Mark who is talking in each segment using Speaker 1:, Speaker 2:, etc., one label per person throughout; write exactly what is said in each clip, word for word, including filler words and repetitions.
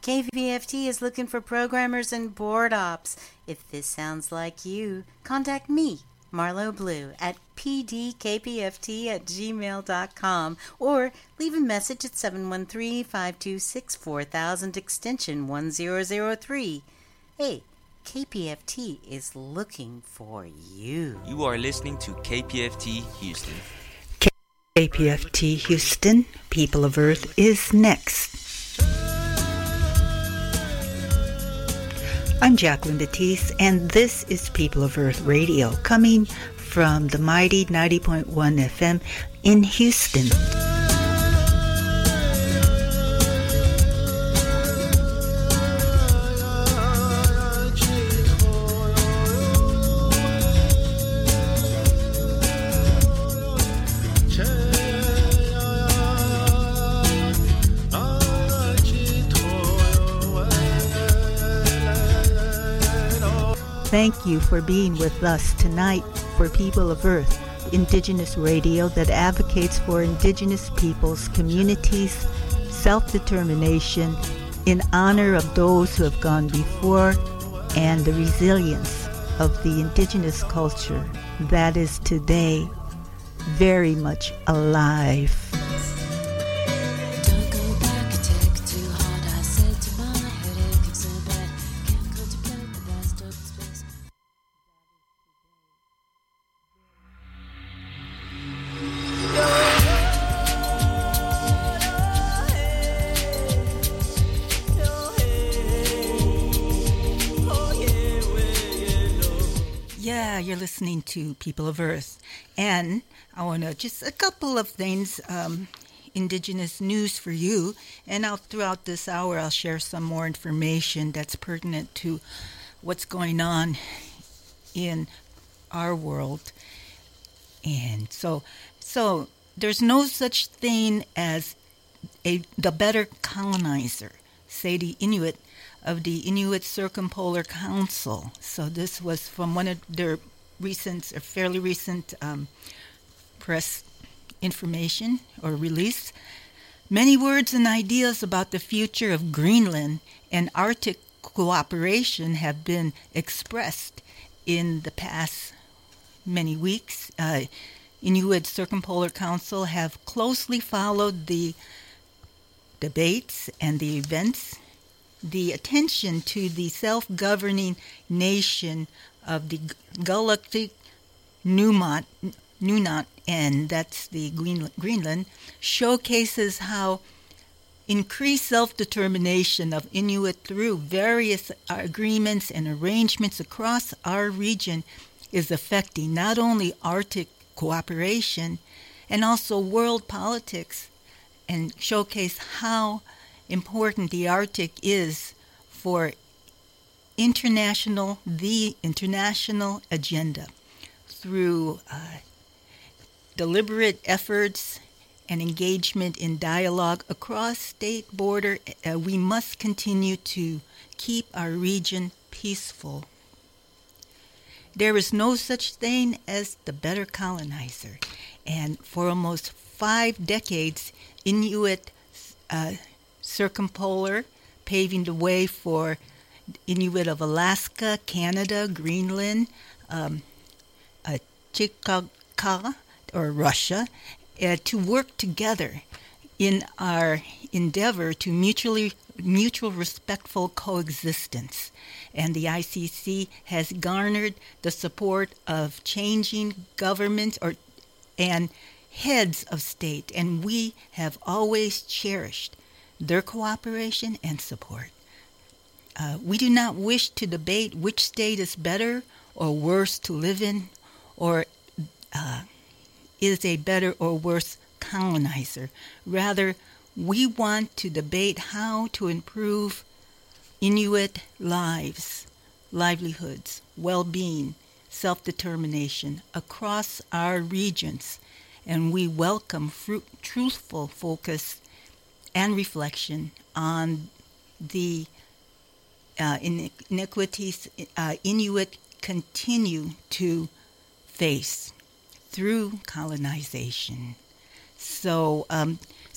Speaker 1: K P F T is looking for programmers and board ops. If this sounds like you, contact me, Marlo Blue, at p d k p f t at gmail dot com or leave a message at seven one three, five two six, four thousand extension one zero zero three. Hey, K P F T is looking for you.
Speaker 2: You are listening to K P F T Houston.
Speaker 3: K P F T Houston, People of Earth is next. I'm Jacqueline Batiste, and this is People of Earth Radio, coming from the mighty ninety point one F M in Houston. Thank you for being with us tonight for People of Earth, Indigenous radio that advocates for Indigenous peoples, communities, self-determination in honor of those who have gone before and the resilience of the Indigenous culture that is today very much alive. You're listening to People of Earth, and I want to just a couple of things, um, Indigenous news for you, and I'll, throughout this hour I'll share some more information that's pertinent to what's going on in our world. And so, so there's no such thing as a the better colonizer, say the Inuit of the Inuit Circumpolar Council. So this was from one of their recent, or fairly recent um, press information or release. Many words and ideas about the future of Greenland and Arctic cooperation have been expressed in the past many weeks. Uh, Inuit Circumpolar Council have closely followed the debates and the events. The attention to the self-governing nation of the Guluk Numat, Nunat, and that's the Green, Greenland, showcases how increased self-determination of Inuit through various agreements and arrangements across our region is affecting not only Arctic cooperation and also world politics, and showcase how important the Arctic is for international, the international agenda through uh, deliberate efforts and engagement in dialogue across state border. Uh, we must continue to keep our region peaceful. There is no such thing as the better colonizer, and for almost five decades, Inuit uh, Circumpolar, paving the way for Inuit of Alaska, Canada, Greenland, um, uh, Chickasaw, or Russia, uh, to work together in our endeavor to mutually mutual respectful coexistence. And the I C C has garnered the support of changing governments or and heads of state, and we have always cherished their cooperation and support. Uh, we do not wish to debate which state is better or worse to live in, or uh, is a better or worse colonizer. Rather, we want to debate how to improve Inuit lives, livelihoods, well-being, self-determination across our regions, and we welcome fruit, truthful focus and reflection on the uh, iniquities uh, Inuit continue to face through colonization. So, um,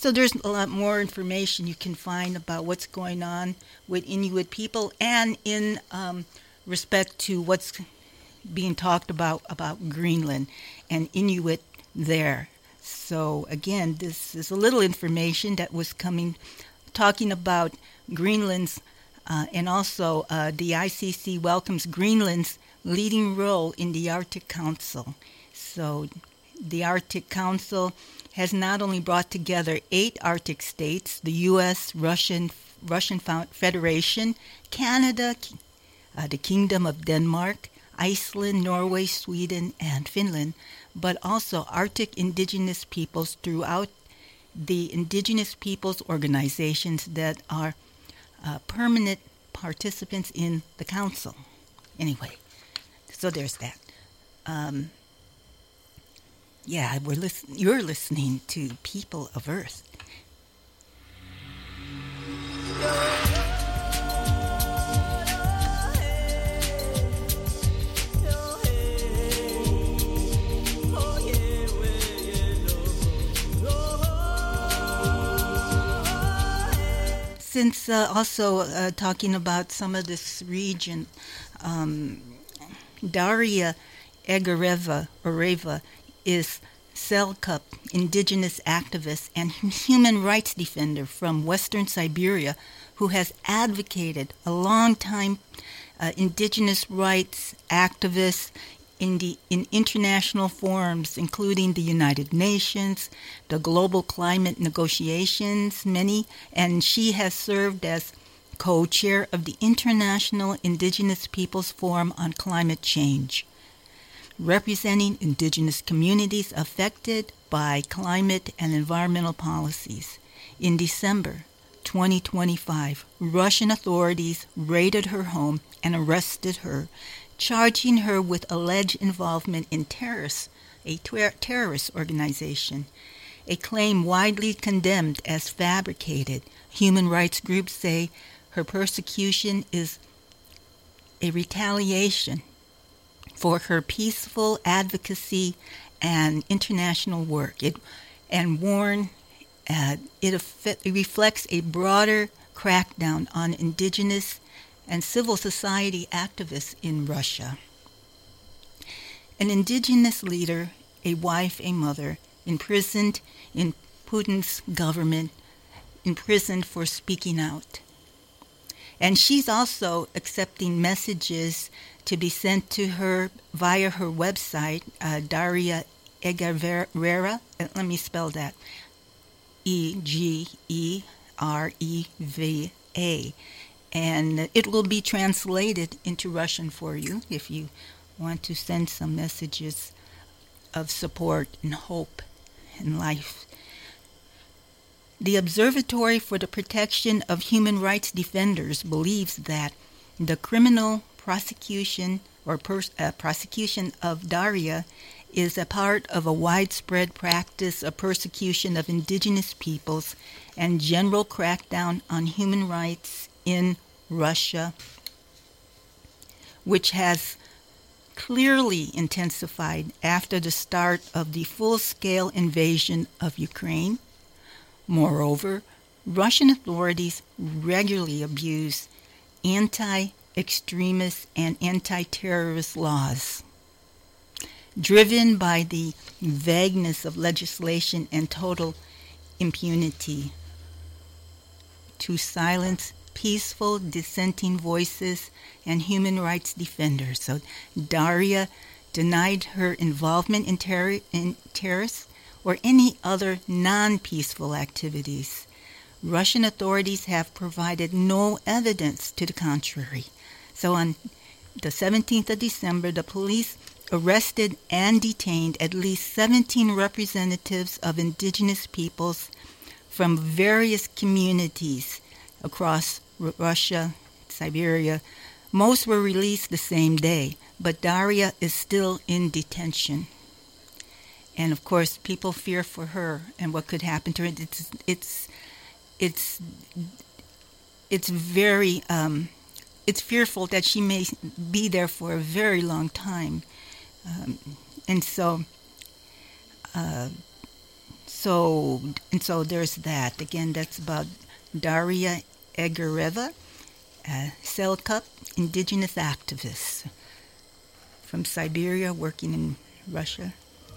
Speaker 3: So there's a lot more information you can find about what's going on with Inuit people and in um, respect to what's being talked about about Greenland and Inuit there. So again, this is a little information that was coming, talking about Greenland's, uh, and also uh, the I C C welcomes Greenland's leading role in the Arctic Council. So the Arctic Council has not only brought together eight Arctic states, the U S, Russian, Russian Federation, Canada, uh, the Kingdom of Denmark, Iceland, Norway, Sweden, and Finland, but also Arctic indigenous peoples throughout the indigenous peoples organizations that are uh, permanent participants in the council. Anyway, so there's that. Um, yeah, we're listen- you're listening to People of Earth. Since uh, also uh, talking about some of this region, um, Daria Egareva Oreva is Selkup, indigenous activist and human rights defender from Western Siberia, who has advocated a long time uh, indigenous rights activist in the in international forums, including the United Nations, the global climate negotiations, many, and she has served as co-chair of the International Indigenous Peoples Forum on Climate Change, representing indigenous communities affected by climate and environmental policies. In December twenty twenty-five, Russian authorities raided her home and arrested her, charging her with alleged involvement in terrorists, a ter- terrorist organization, a claim widely condemned as fabricated. Human rights groups say her persecution is a retaliation for her peaceful advocacy and international work, it, and warn uh, it, effect, it reflects a broader crackdown on indigenous and civil society activists in Russia. An indigenous leader, a wife, a mother, imprisoned in Putin's government, imprisoned for speaking out. And she's also accepting messages to be sent to her via her website, uh, Daria Egareva. Let me spell that. E G E R E V A. And it will be translated into Russian for you if you want to send some messages of support and hope and life. The Observatory for the Protection of Human Rights Defenders believes that the criminal prosecution or pers- uh, prosecution of Daria is a part of a widespread practice of persecution of indigenous peoples and general crackdown on human rights in Russia, which has clearly intensified after the start of the full-scale invasion of Ukraine. Moreover, Russian authorities regularly abuse anti-extremist and anti-terrorist laws, driven by the vagueness of legislation and total impunity, to silence peaceful dissenting voices and human rights defenders. So Daria denied her involvement in, terror, in terrorists or any other non-peaceful activities. Russian authorities have provided no evidence to the contrary. So on the seventeenth of December, the police arrested and detained at least seventeen representatives of indigenous peoples from various communities across R- Russia, Siberia. Most were released the same day, but Daria is still in detention. And of course, people fear for her and what could happen to her. It's it's it's it's very um, it's fearful that she may be there for a very long time, um, and so uh, so and so there's that. Again, that's about Daria Egoreva, uh, Selkup, indigenous activist from Siberia, working in Russia.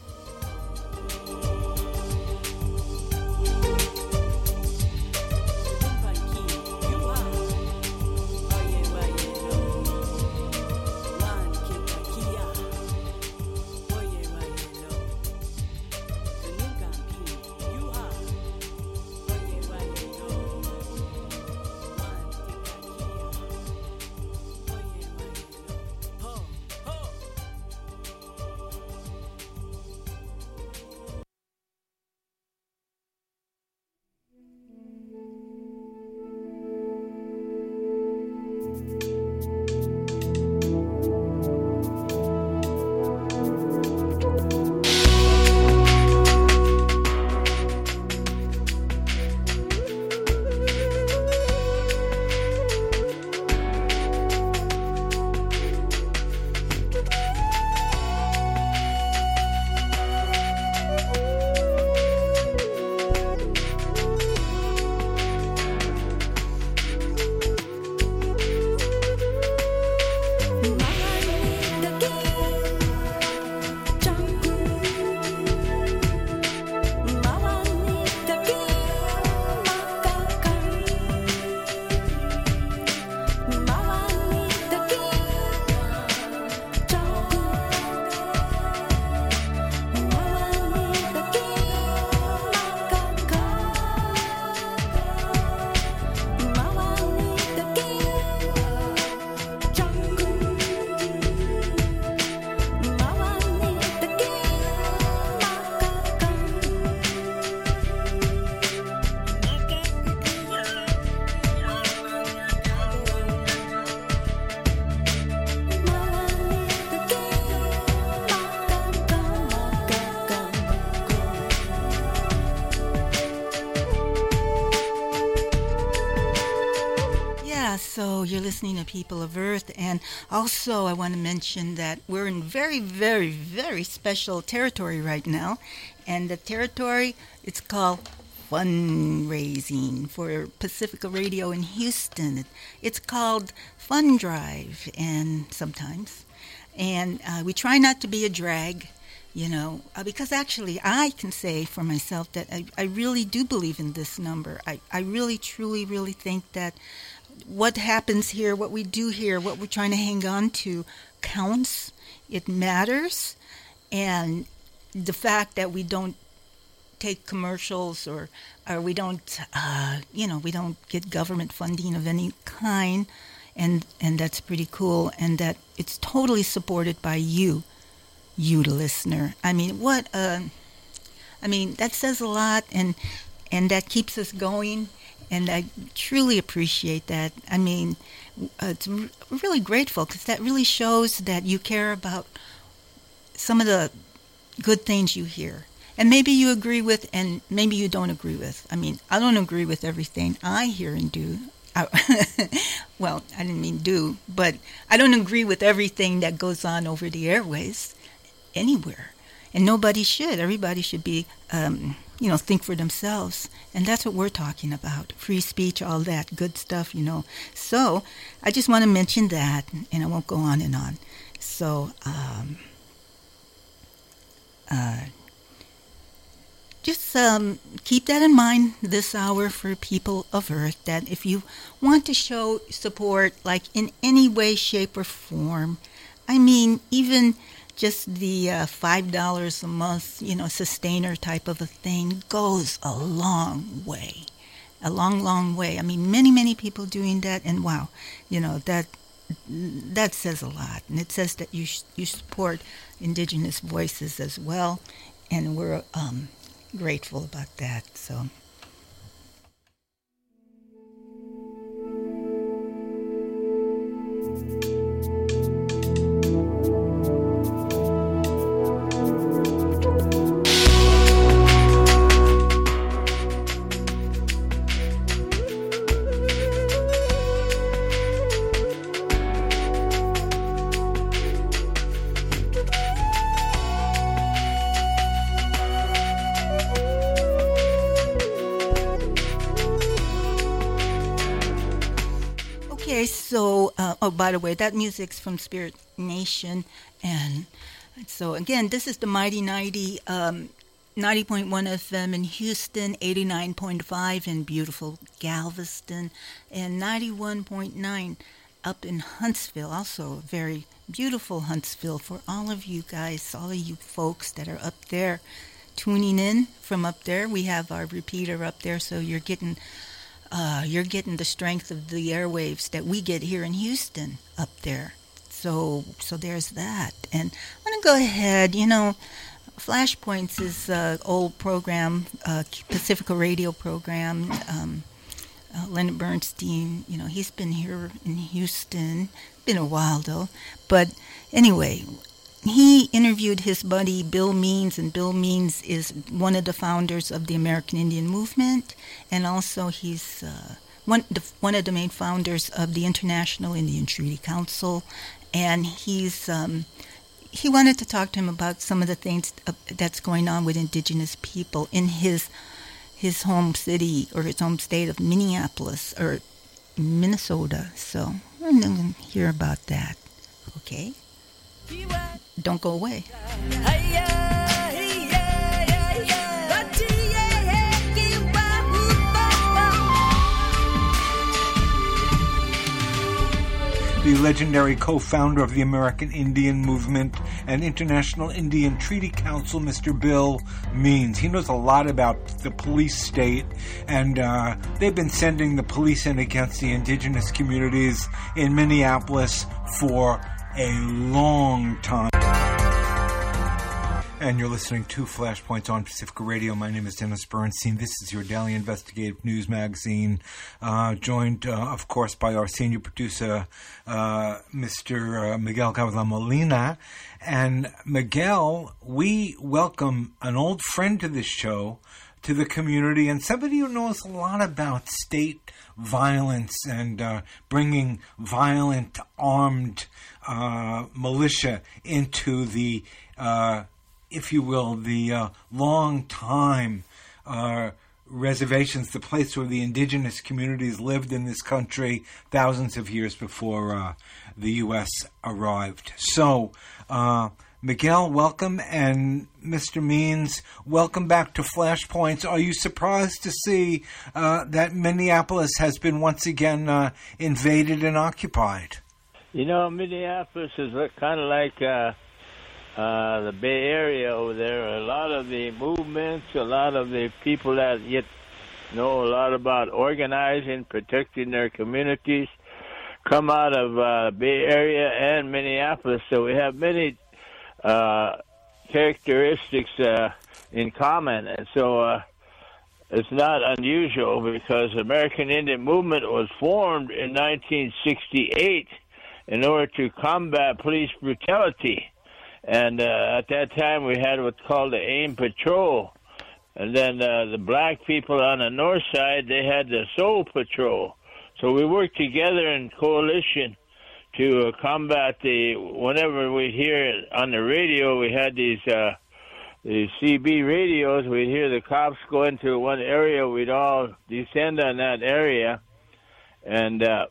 Speaker 3: So you're listening to People of Earth, and also I want to mention that we're in very, very, very special territory right now, and the territory, it's called fundraising for Pacifica Radio in Houston. It's called Fund Drive, and sometimes, and uh, we try not to be a drag, you know, uh, because actually I can say for myself that I, I really do believe in this number. I, I really, truly, really think that what happens here, what we do here, what we're trying to hang on to counts. It matters. And the fact that we don't take commercials or, or we don't, uh, you know, we don't get government funding of any kind, and, and that's pretty cool, and that it's totally supported by you, you the listener. I mean, what, uh, I mean, that says a lot, and and that keeps us going. And I truly appreciate that. I mean, uh, it's r- really grateful because that really shows that you care about some of the good things you hear. And maybe you agree with, and maybe you don't agree with. I mean, I don't agree with everything I hear and do. I, well, I didn't mean do, but I don't agree with everything that goes on over the airways anywhere. And nobody should. Everybody should be... Um, you know, think for themselves. And that's what we're talking about. Free speech, all that good stuff, you know. So I just want to mention that, and I won't go on and on. So um, uh, just um, keep that in mind this hour for People of Earth, that if you want to show support, like in any way, shape, or form, I mean, even just the uh, five dollars a month, you know, sustainer type of a thing goes a long way. A long, long way. I mean, many, many people doing that, and wow, you know, that that says a lot. And it says that you you support indigenous voices as well, and we're um, grateful about that. So. Okay, so, uh, oh, by the way, that music's from Spirit Nation. And so, again, this is the Mighty ninety, um, ninety point one F M in Houston, eighty-nine point five in beautiful Galveston, and ninety-one point nine up in Huntsville, also very beautiful Huntsville. For all of you guys, all of you folks that are up there tuning in from up there, we have our repeater up there, so you're getting uh, you're getting the strength of the airwaves that we get here in Houston up there. So so there's that. And I'm going to go ahead, you know, Flashpoints is an old program, uh, Pacifica radio program. Um, uh, Leonard Bernstein, you know, he's been here in Houston. Been a while, though. But anyway, he interviewed his buddy Bill Means, and Bill Means is one of the founders of the American Indian Movement, and also he's uh, one, the, one of the main founders of the International Indian Treaty Council, and he's... Um, He wanted to talk to him about some of the things that's going on with indigenous people in his his home city or his home state of Minneapolis or Minnesota. So we're going to hear about that. Okay? Don't go away.
Speaker 4: The legendary co-founder of the American Indian Movement and International Indian Treaty Council, Mister Bill Means. He knows a lot about the police state, and uh, they've been sending the police in against the indigenous communities in Minneapolis for a long time. And you're listening to Flashpoints on Pacifica Radio. My name is Dennis Bernstein. This is your daily investigative news magazine, uh, joined, uh, of course, by our senior producer, uh, Mister Uh, Miguel Gavilan Molina. And Miguel, we welcome an old friend to this show, to the community, and somebody who knows a lot about state violence and uh, bringing violent armed uh, militia into the uh if you will, the uh, long time uh, reservations, the place where the indigenous communities lived in this country thousands of years before uh, the U S arrived. So, uh, Miguel, welcome, and Mister Means, welcome back to Flashpoints. Are you surprised to see uh, that Minneapolis has been once again uh, invaded and occupied?
Speaker 5: You know, Minneapolis is kind of like... Uh Uh, the Bay Area over there, a lot of the movements, a lot of the people that yet know a lot about organizing, protecting their communities, come out of uh, Bay Area and Minneapolis. So we have many uh, characteristics uh, in common. And so uh, it's not unusual because the American Indian Movement was formed in nineteen sixty-eight in order to combat police brutality. And uh, at that time, we had what's called the AIM Patrol. And then uh, the black people on the north side, they had the Soul Patrol. So we worked together in coalition to uh, combat the, whenever we hear on the radio, we had these uh, these C B radios, we'd hear the cops go into one area, we'd all descend on that area and uh,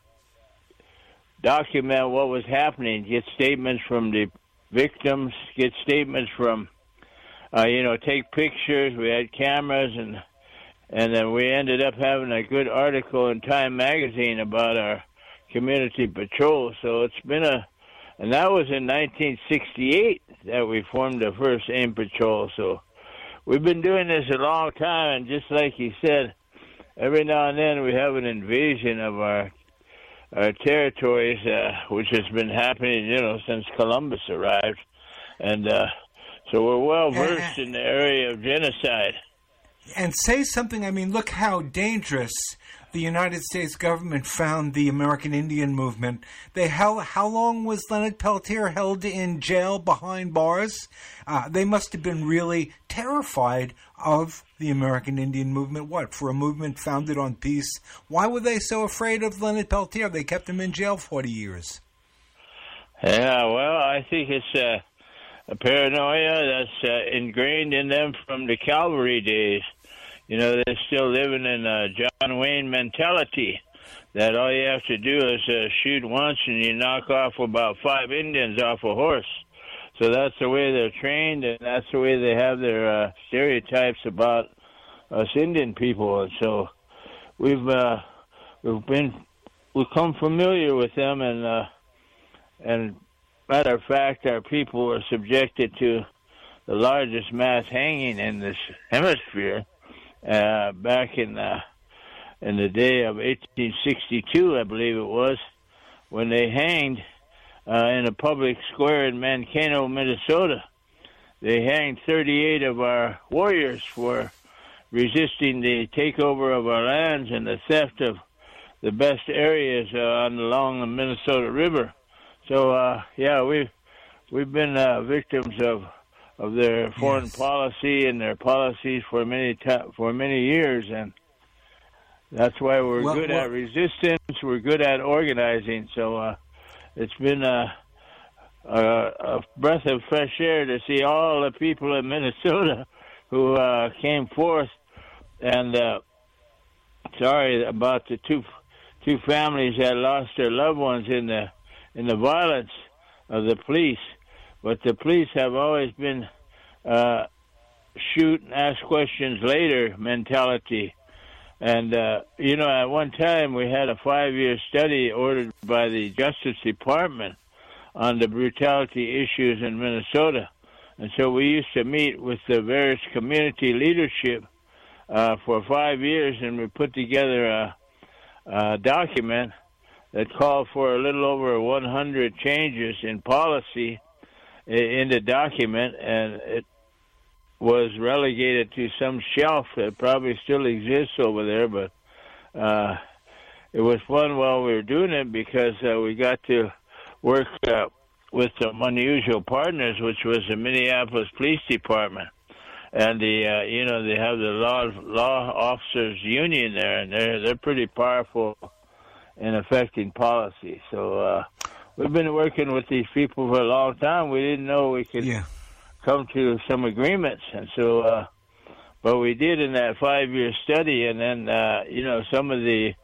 Speaker 5: document what was happening, get statements from the victims, get statements from, uh, you know, take pictures. We had cameras, and and then we ended up having a good article in Time Magazine about our community patrol. So it's been a, and that was in nineteen sixty-eight that we formed the first AIM Patrol. So we've been doing this a long time, and just like you said, every now and then we have an invasion of our our territories, uh, which has been happening, you know, since Columbus arrived. And uh, so we're well versed in the area of genocide.
Speaker 4: And say something, I mean, look how dangerous the United States government found the American Indian Movement. They held, how long was Leonard Peltier held in jail behind bars? Uh, they must have been really terrified of the American Indian Movement. What, for a movement founded on peace? Why were they so afraid of Leonard Peltier? They kept him in jail forty years.
Speaker 5: Yeah, well, I think it's uh, a paranoia that's uh, ingrained in them from the cavalry days. You know, they're still living in a John Wayne mentality. that all you have to do is uh, shoot once and you knock off about five Indians off a horse. So that's the way they're trained, and that's the way they have their uh, stereotypes about us Indian people. And so we've uh, we've been we've come familiar with them, and uh, and matter of fact, our people were subjected to the largest mass hanging in this hemisphere uh, back in the in the day of eighteen sixty-two, I believe it was, when they hanged uh, in a public square in Mankato, Minnesota. They hanged thirty-eight of our warriors for resisting the takeover of our lands and the theft of the best areas uh, on along the Minnesota River. So, uh, yeah, we've we've been uh, victims of of their foreign yes. policy and their policies for many ta- for many years, and that's why we're well, good well, at resistance. We're good at organizing. So uh, it's been a, a, a breath of fresh air to see all the people in Minnesota who uh, came forth. And uh, sorry about the two two families that lost their loved ones in the in the violence of the police. But the police have always been uh, shoot and ask questions later mentality. And, uh, you know, at one time we had a five-year study ordered by the Justice Department on the brutality issues in Minnesota. And so we used to meet with the various community leadership uh, for five years, and we put together a, a document that called for a little over one hundred changes in policy in the document, and it was relegated to some shelf that probably still exists over there, but uh, it was fun while we were doing it because uh, we got to work uh, with some unusual partners, which was the Minneapolis Police Department. And the uh, you know, they have the law law officers union there, and they're they're pretty powerful in affecting policy. So uh, we've been working with these people for a long time. We didn't know we could yeah. come to some agreements, and so, uh, but we did in that five-year study. And then, uh, you know, some of the,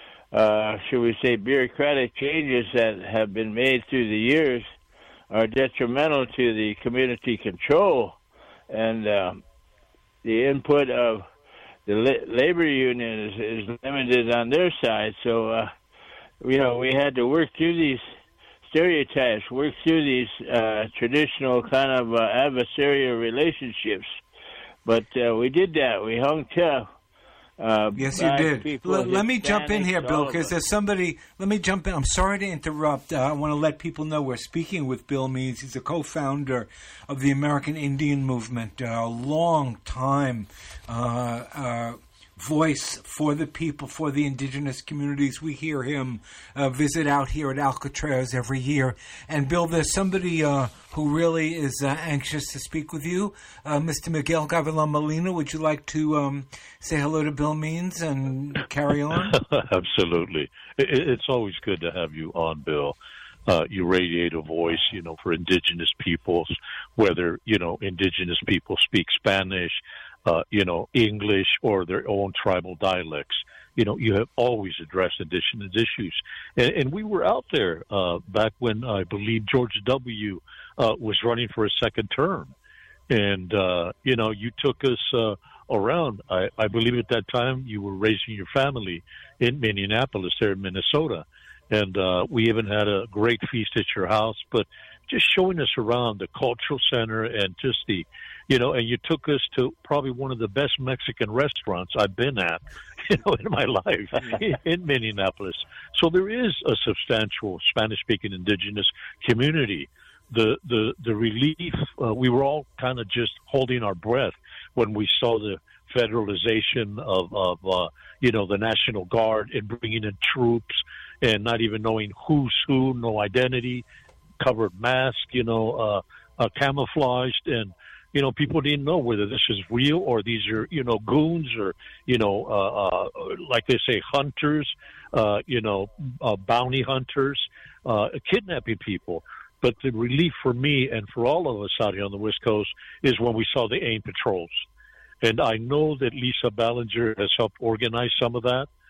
Speaker 5: uh, should we say, bureaucratic changes that have been made through the years are detrimental to the community control and um, the input of the la- labor union is, is limited on their side. So, uh, you know, we had to work through these stereotypes, work through these uh, traditional kind of uh, adversarial relationships. But uh, we did that. We hung tough. Uh,
Speaker 4: yes, you did. L- let me jump in here, Bill, because there's somebody. Let me jump in. I'm sorry to interrupt. Uh, I want to let people know we're speaking with Bill Means. He's a co-founder of the American Indian Movement, uh, a long time uh, uh, voice for the people, for the indigenous communities. We hear him uh, visit out here at Alcatraz every year. And Bill, there's somebody uh, who really is uh, anxious to speak with you. Uh, Mister Miguel Gavilan Molina, would you like to um, say hello to Bill Means and carry on?
Speaker 6: Absolutely. It, it's always good to have you on, Bill. Uh, you radiate a voice, you know, for indigenous peoples, whether, you know, indigenous people speak Spanish, Uh, you know, English or their own tribal dialects. You know, you have always addressed indigenous issues. And, and we were out there uh, back when I believe George W. Uh, was running for a second term. And, uh, you know, you took us uh, around. I, I believe at that time you were raising your family in Minneapolis there in Minnesota. And uh, we even had a great feast at your house. But just showing us around the cultural center and just the, you know, and you took us to probably one of the best Mexican restaurants I've been at, you know, in my life in Minneapolis. So there is a substantial Spanish-speaking indigenous community. The the the relief, uh, we were all kind of just holding our breath when we saw the federalization of, of uh, you know, the National Guard and bringing in troops and not even knowing who's who, no identity, covered mask, you know, uh, uh, camouflaged, and you know, people didn't know whether this is real or these are, you know, goons or, you know, uh, uh, like they say, hunters, uh, you know, uh, bounty hunters, uh, kidnapping people. But the relief for me and for all of us out here on the West Coast is when we saw the AIM patrols. And I know that Lisa Ballinger has helped organize some of that.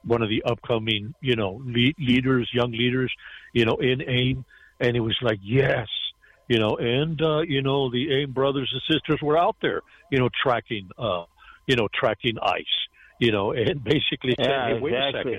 Speaker 6: one of the upcoming, you know, le- leaders, young leaders, you know, in AIM. And it was like, yes, you know, and, uh, you know, the AIM brothers and sisters were out there, you know, tracking, uh, you know, tracking ICE, you know, and basically saying,
Speaker 5: Yeah,
Speaker 6: hey, wait
Speaker 5: exactly.
Speaker 6: a second.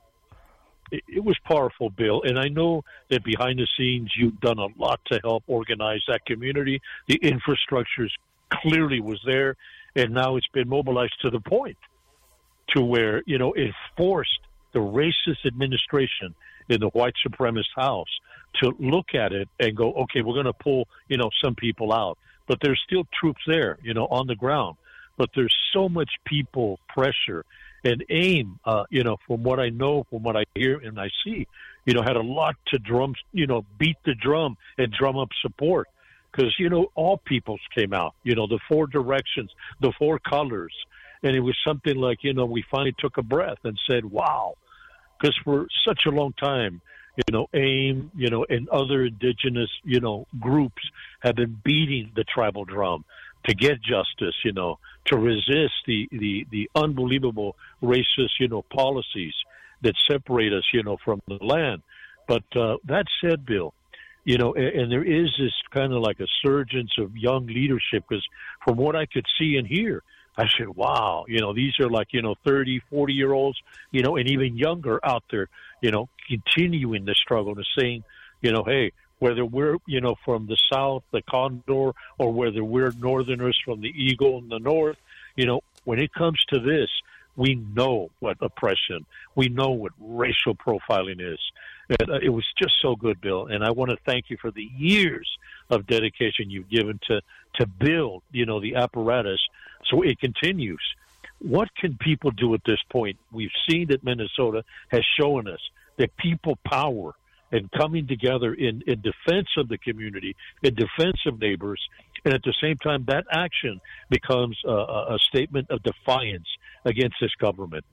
Speaker 6: It, it was powerful, Bill. And I know that behind the scenes, you've done a lot to help organize that community. The infrastructure clearly was there, and now it's been mobilized to the point to where, you know, it forced the racist administration in the white supremacist House to look at it and go, okay, we're going to pull, you know, some people out. But there's still troops there, you know, on the ground. But there's so much people pressure. And AIM, uh, you know, from what I know, from what I hear and I see, you know, had a lot to drum, you know, beat the drum and drum up support. Because, you know, all peoples came out, you know, the four directions, the four colors. And it was something like, you know, we finally took a breath and said, wow. Because for such a long time, you know, AIM, you know, and other indigenous, you know, groups have been beating the tribal drum to get justice, you know, to resist the, the, the unbelievable racist, you know, policies that separate us, you know, from the land. But uh, that said, Bill, you know, and, and there is this kind of like a surgence of young leadership, because from what I could see and hear, I said, wow, you know, these are like, you know, thirty, forty year olds, you know, and even younger out there, you know, continuing the struggle and saying, you know, hey, whether we're, you know, from the South, the Condor, or whether we're Northerners from the Eagle in the North, you know, when it comes to this, we know what oppression, we know what racial profiling is. And uh, it was just so good, Bill. And I want to thank you for the years of dedication you've given to, to build, you know, the apparatus so it continues. What can people do at this point? We've seen that Minnesota has shown us that people power and coming together in, in defense of the community, in defense of neighbors, and at the same time, that action becomes a, a statement of defiance against this government.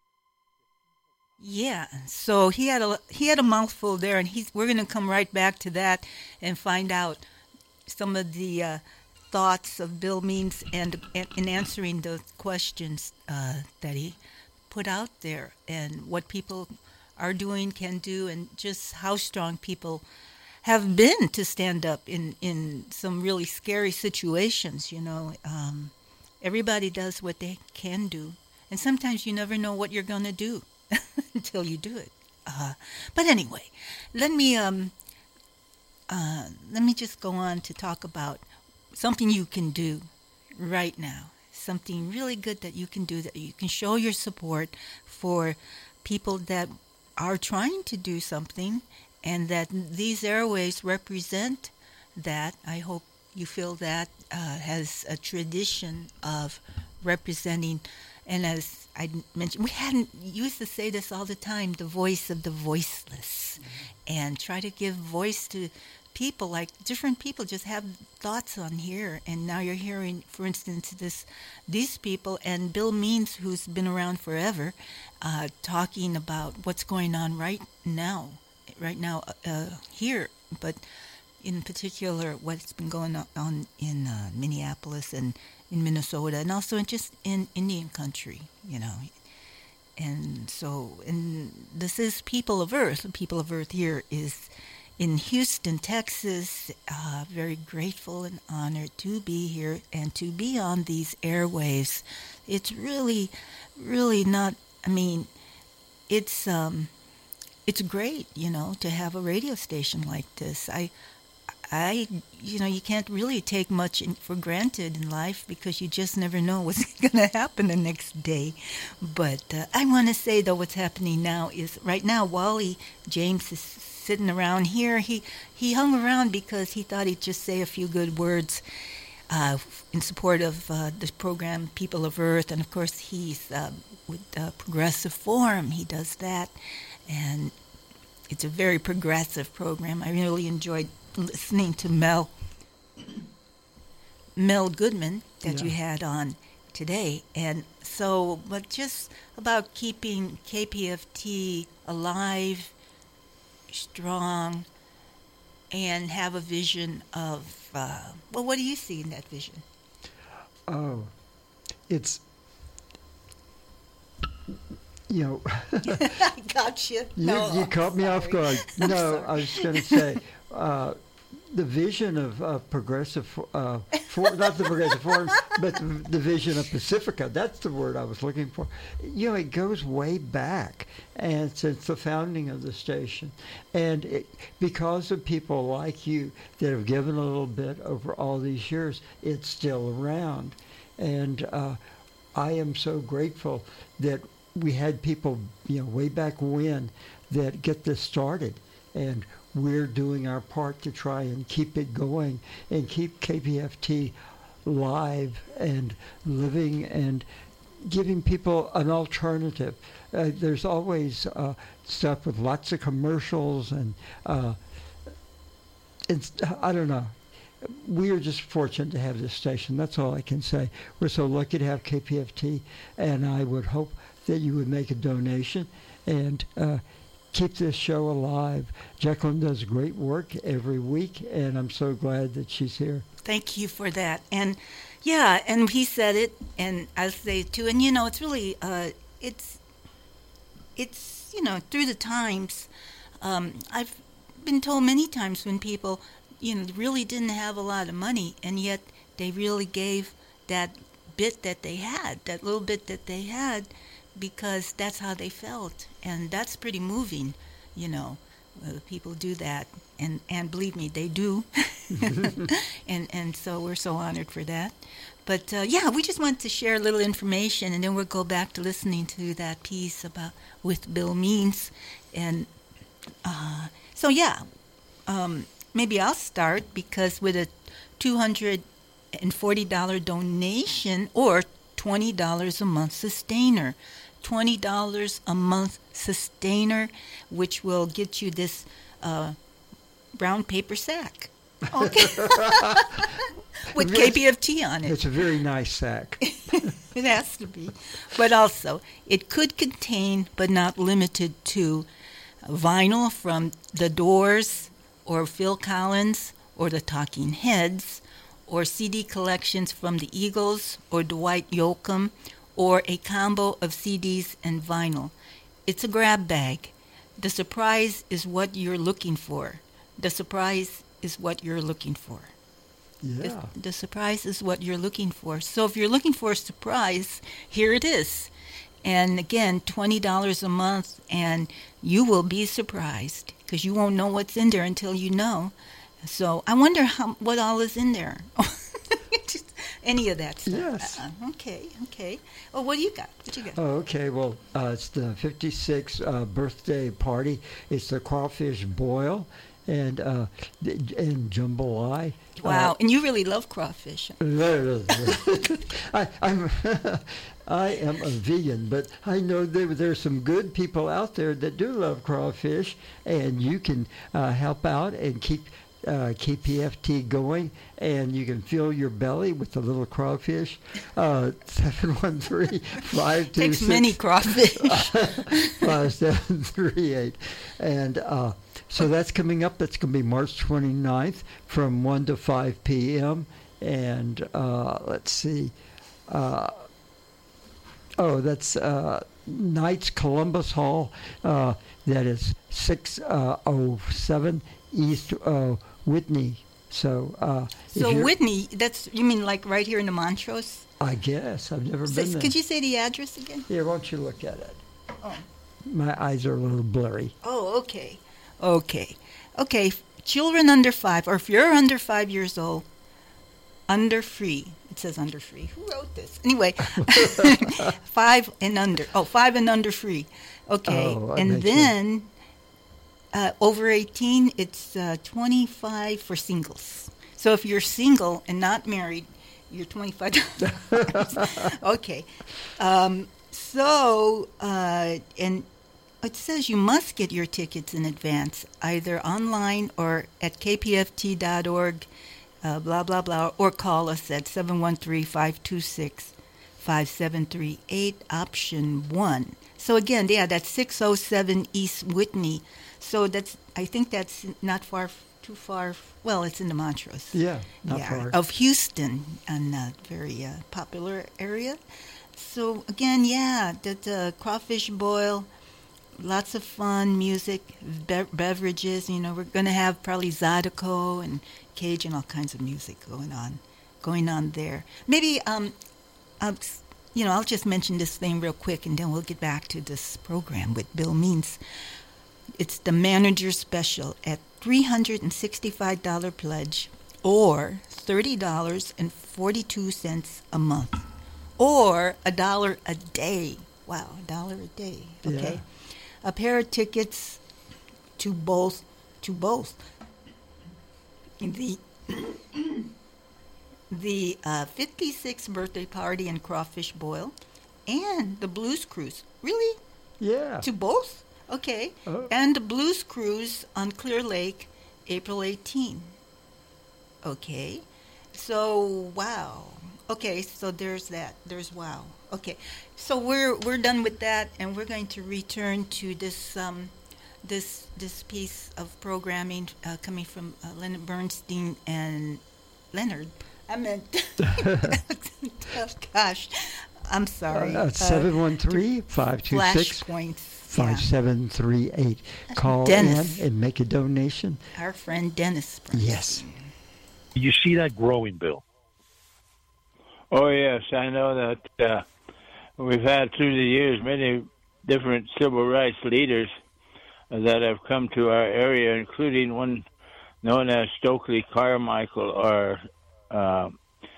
Speaker 3: Yeah, so he had a he had a mouthful there, and he's we're going to come right back to that and find out some of the uh, thoughts of Bill Means and, and in answering the questions uh, that he put out there, and what people are doing, can do, and just how strong people have been to stand up in, in some really scary situations. You know, um, everybody does what they can do, and sometimes you never know what you're going to do until you do it. Uh, but anyway, let me um, uh, let me just go on to talk about something you can do right now. Something really good that you can do, that you can show your support for people that are trying to do something, and that these airways represent that. I hope you feel that uh, has a tradition of representing. And as I mentioned, we hadn't used to say this all the time, the voice of the voiceless, mm-hmm. and try to give voice to people, like different people just have thoughts on here. And now you're hearing, for instance, this these people and Bill Means, who's been around forever, uh, talking about what's going on right now, right now uh, here, but in particular what's been going on in uh, Minneapolis and in Minnesota, and also in just in Indian country, you know. And so, and this is People of Earth. People of Earth here is in Houston, Texas. Uh, very grateful and honored to be here and to be on these airwaves. It's really, really not, I mean, it's um, it's great, you know, to have a radio station like this. I I, you know, you can't really take much in, for granted in life, because you just never know what's going to happen the next day. But uh, I want to say, though, what's happening now is right now, Wally James is sitting around here. He, he hung around because he thought he'd just say a few good words uh, in support of uh, this program, People of Earth. And, of course, he's uh, with uh, Progressive Forum. He does that. And it's a very progressive program. I really enjoyed listening to Mel Mel Goodman that yeah. you had on today. And so, but just about keeping K P F T alive, strong, and have a vision of, uh, well, what do you see in that vision?
Speaker 7: Oh, it's you know,
Speaker 3: I got you.
Speaker 7: you,
Speaker 3: No,
Speaker 7: you
Speaker 3: I'm
Speaker 7: caught me off
Speaker 3: sorry.
Speaker 7: guard.
Speaker 3: I'm
Speaker 7: No,
Speaker 3: sorry.
Speaker 7: I was going to say uh, the vision of uh, progressive, uh, for, not the progressive forum, but the, the vision of Pacifica. That's the word I was looking for. You know, it goes way back, and since the founding of the station, and it, because of people like you that have given a little bit over all these years, it's still around, and uh, I am so grateful that we had people, you know, way back when that get this started, and we're doing our part to try and keep it going and keep K P F T live and living and giving people an alternative. Uh, there's always uh, stuff with lots of commercials and uh, it's, I don't know. We are just fortunate to have this station. That's all I can say. We're so lucky to have K P F T, and I would hope that you would make a donation and uh, keep this show alive. Jacqueline does great work every week, and I'm so glad that she's here.
Speaker 3: Thank you for that. And yeah, and he said it, and I say it too. And you know, it's really, uh, it's, it's you know, through the times. Um, I've been told many times when people, you know, really didn't have a lot of money, and yet they really gave that bit that they had, that little bit that they had, because that's how they felt, and that's pretty moving, you know. Uh, people do that, and, and believe me, they do, and and so we're so honored for that. But uh, yeah, we just wanted to share a little information, and then we'll go back to listening to that piece about with Bill Means, and uh, so yeah, um, maybe I'll start because with a two hundred forty dollars donation or twenty dollars a month sustainer. twenty dollars a month sustainer, which will get you this uh, brown paper sack. Okay. With K P F T on it.
Speaker 7: It's a very nice sack.
Speaker 3: It has to be. But also, it could contain, but not limited to, vinyl from The Doors or Phil Collins or the Talking Heads, or C D collections from the Eagles or Dwight Yoakam, or a combo of C Ds and vinyl. It's a grab bag. The surprise is what you're looking for. The surprise is what you're looking for.
Speaker 7: Yeah.
Speaker 3: The, the surprise is what you're looking for. So if you're looking for a surprise, here it is. And again, twenty dollars a month, and you will be surprised because you won't know what's in there until you know. So I wonder how what all is in there. Just any of that stuff.
Speaker 7: Yes.
Speaker 3: Uh, okay, okay. Oh, what do you got? What you got?
Speaker 7: Oh, okay. Well, uh, it's the fifty-sixth uh, birthday party. It's the crawfish boil and uh, and jambalaya.
Speaker 3: Wow,
Speaker 7: Uh,
Speaker 3: and you really love crawfish.
Speaker 7: I, I'm I am a vegan, but I know there there's some good people out there that do love crawfish, and you can uh, help out and keep uh, K P F T going, and you can fill your belly with a little crawfish. Uh, seven one three, five two six
Speaker 3: Takes many crawfish.
Speaker 7: five seven three eight, and uh, so that's coming up. That's going to be March twenty-ninth from one to five p.m. And uh, let's see. Uh, oh, that's uh, Knights Columbus Hall. Uh, that is six oh seven East uh, Whitney. So, uh,
Speaker 3: So
Speaker 7: if you're-
Speaker 3: Whitney, that's you mean like right here in the Montrose?
Speaker 7: I guess I've never
Speaker 3: So,
Speaker 7: been there.
Speaker 3: could you say the address again?
Speaker 7: Here, why don't you look at it?
Speaker 3: Oh.
Speaker 7: My eyes are a little blurry.
Speaker 3: Oh, okay. Okay. Okay. Children under five, or if you're under five years old, under free. It says under free. Who wrote this? Anyway, five and under. Oh, five and under free. Okay.
Speaker 7: Oh, that
Speaker 3: and
Speaker 7: makes
Speaker 3: then uh, over eighteen, it's uh, twenty-five for singles. So if you're single and not married, you're twenty-five dollars. Okay. Um, so, uh, and it says you must get your tickets in advance, either online or at k p f t dot org, uh, blah, blah, blah, or call us at seven one three, five two six, five seven three eight, option one. So again, yeah, that's six oh seven East Whitney. So that's, I think that's not far, too far, well, it's in the Montrose.
Speaker 7: Yeah, not
Speaker 3: yeah,
Speaker 7: far.
Speaker 3: of Houston, and a very uh, popular area. So again, yeah, the, the crawfish boil, lots of fun, music, be- beverages. You know, we're going to have probably Zydeco and Cajun, all kinds of music going on, going on there. Maybe, um, I'll, you know, I'll just mention this thing real quick, and then we'll get back to this program with Bill Means. It's the manager special at three hundred sixty-five dollars pledge, or thirty dollars and forty-two cents a month, or a dollar a day. Wow, a dollar a day. Okay.
Speaker 7: Yeah.
Speaker 3: A pair of tickets to both, to both. The the uh, fifty-sixth birthday party and crawfish boil, and the blues cruise. Really?
Speaker 7: Yeah.
Speaker 3: To both? Okay.
Speaker 7: Oh.
Speaker 3: And the blues cruise on Clear Lake, April eighteenth. Okay. So, wow. Okay, so there's that. There's wow. Okay. So we're we're done with that, and we're going to return to this um this this piece of programming uh, coming from uh, Leonard Bernstein and Leonard. I meant oh, gosh. I'm sorry.
Speaker 7: Uh, seven one three, five two six,
Speaker 3: Flashpoints.
Speaker 7: five seven three eight. Call
Speaker 3: Dennis.
Speaker 7: in and make a donation.
Speaker 3: Our friend Dennis Bernstein.
Speaker 7: Yes.
Speaker 6: You see that growing, Bill?
Speaker 5: Oh, yes, I know that uh, we've had through the years many different civil rights leaders that have come to our area, including one known as Stokely Carmichael or uh,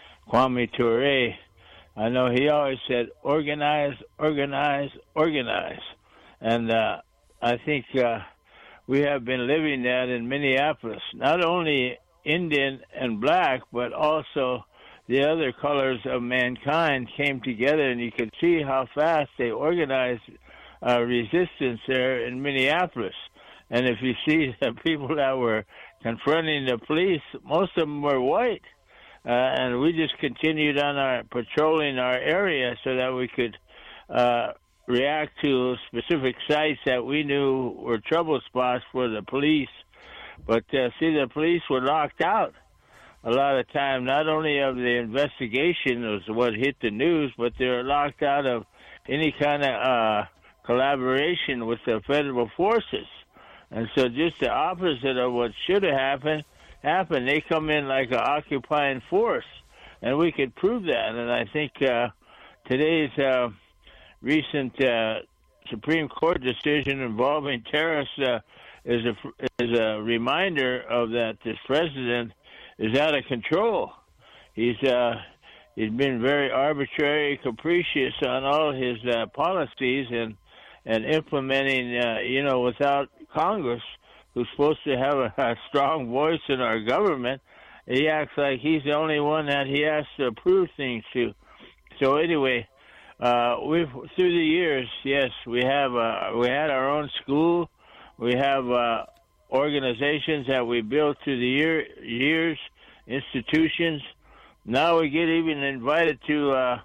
Speaker 5: Kwame Ture. I know he always said, organize, organize, organize. And uh, I think uh, we have been living that in Minneapolis, not only Indian and black, but also the other colors of mankind came together, and you could see how fast they organized uh, resistance there in Minneapolis. And if you see the people that were confronting the police, most of them were white. Uh, and we just continued on our patrolling our area so that we could uh, react to specific sites that we knew were trouble spots for the police. But uh, see, the police were locked out a lot of time, not only of the investigation was what hit the news, but they were locked out of any kind of uh, collaboration with the federal forces. And so just the opposite of what should have happened, happened. They come in like an occupying force, and we could prove that. And I think uh, today's uh, recent uh, Supreme Court decision involving terrorists uh, is a is a reminder of that. This president is out of control. He's uh, he's been very arbitrary, capricious on all his uh, policies and and implementing, uh, you know, without Congress, who's supposed to have a, a strong voice in our government. He acts like he's the only one that he has to approve things to. So anyway, uh, we've through the years, yes, we have uh, we had our own school. We have uh, organizations that we built through the year, years, institutions. Now we get even invited to uh,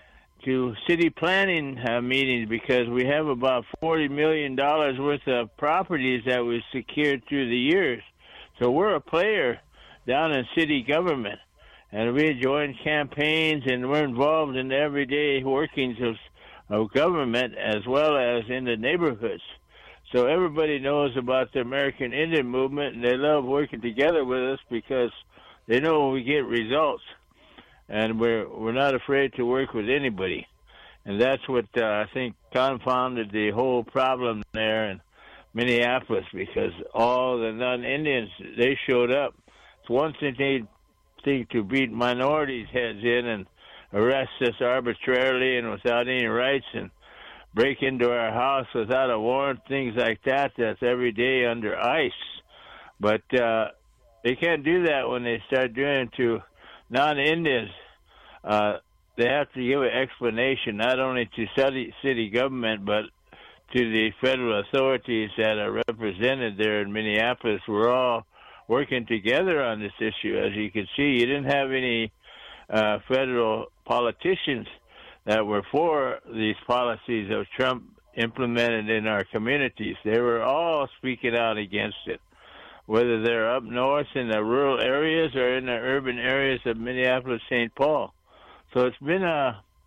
Speaker 5: to city planning uh, meetings because we have about forty million dollars worth of properties that we've secured through the years. So we're a player down in city government, and we join campaigns, and we're involved in the everyday workings of, of government as well as in the neighborhoods. So everybody knows about the American Indian movement, and they love working together with us because they know we get results, and we're we're not afraid to work with anybody. And that's what uh, I think confounded the whole problem there in Minneapolis, because all the non-Indians, they showed up. It's one thing they think to beat minorities' heads in and arrest us arbitrarily and without any rights and break into our house without a warrant, things like that. That's every day under ICE. But uh, they can't do that when they start doing it to non-Indians. Uh, they have to give an explanation not only to city, city government, but to the federal authorities that are represented there in Minneapolis. We're all working together on this issue. As you can see, you didn't have any uh, federal politicians that were for these policies of Trump implemented in our communities. They were all speaking out against it, whether they're up north in the rural areas or in the urban areas of Minneapolis, Saint Paul. So it's been a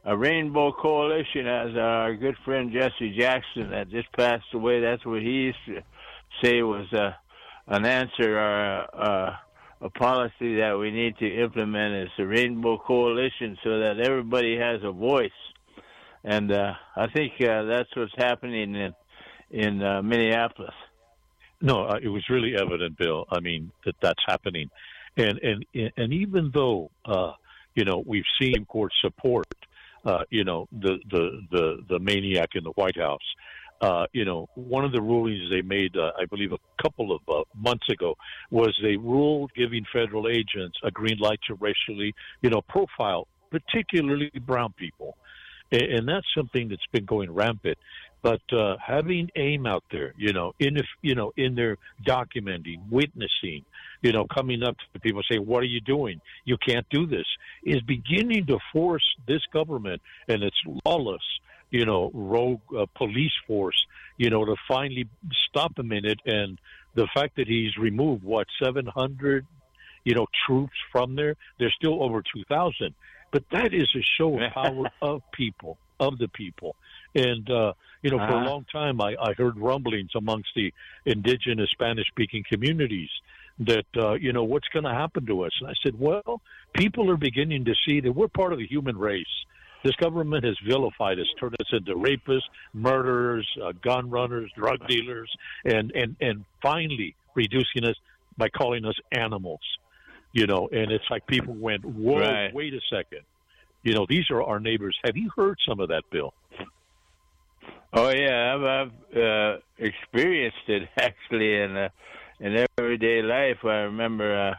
Speaker 5: a Rainbow Coalition, as our good friend Jesse Jackson that just passed away. That's what he used to say was uh, an answer or uh, a policy that we need to implement is the Rainbow Coalition, so that everybody has a voice. And uh, I think uh, that's what's happening in in uh, Minneapolis.
Speaker 6: No, uh, it was really evident, Bill. I mean, that that's happening. And and and even though, uh, you know, we've seen court support, uh, you know, the, the, the, the maniac in the White House, uh, you know, one of the rulings they made, uh, I believe a couple of uh, months ago, was they ruled giving federal agents a green light to racially, you know, profile, particularly brown people. And, and that's something that's been going rampant. But uh, having AIM out there, you know, in if you know, in there documenting, witnessing, you know, coming up to people saying, "What are you doing? You can't do this," is beginning to force this government and its lawless, you know, rogue uh, police force, you know, to finally stop a minute. And the fact that he's removed what seven hundred, you know, troops from there, there's still over two thousand. But that is a show of power of people, of the people. And, uh, you know, for a long time, I, I heard rumblings amongst the indigenous Spanish-speaking communities that, uh, you know, what's going to happen to us? And I said, well, people are beginning to see that we're part of the human race. This government has vilified us, turned us into rapists, murderers, uh, gun runners, drug dealers, and, and, and finally reducing us by calling us animals. You know, and it's like people went, whoa, right. Wait a second. You know, these are our neighbors. Have you heard some of that, Bill?
Speaker 5: Oh, yeah, I've, I've uh, experienced it, actually, in, uh, in everyday life. I remember